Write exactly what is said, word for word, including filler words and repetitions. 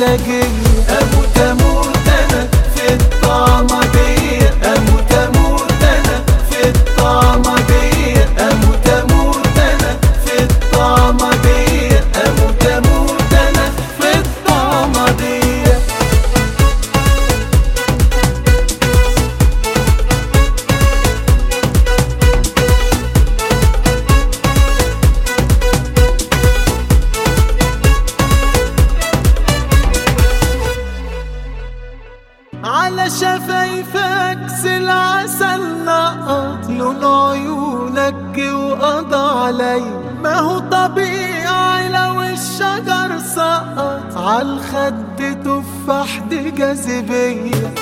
مزاجية. اموت اموت انا في الطعمة دي، اموت اموت انا في الطعمة دي، اموت اموت انا في الطعمة دي، اموت اموت انا في الطعمة دي. على شفايفك العسل نقط، لون عيونك جه وقضى علي. ما هو طبيعي لو الشجر سقط، عالخد تفاح دي جاذبية.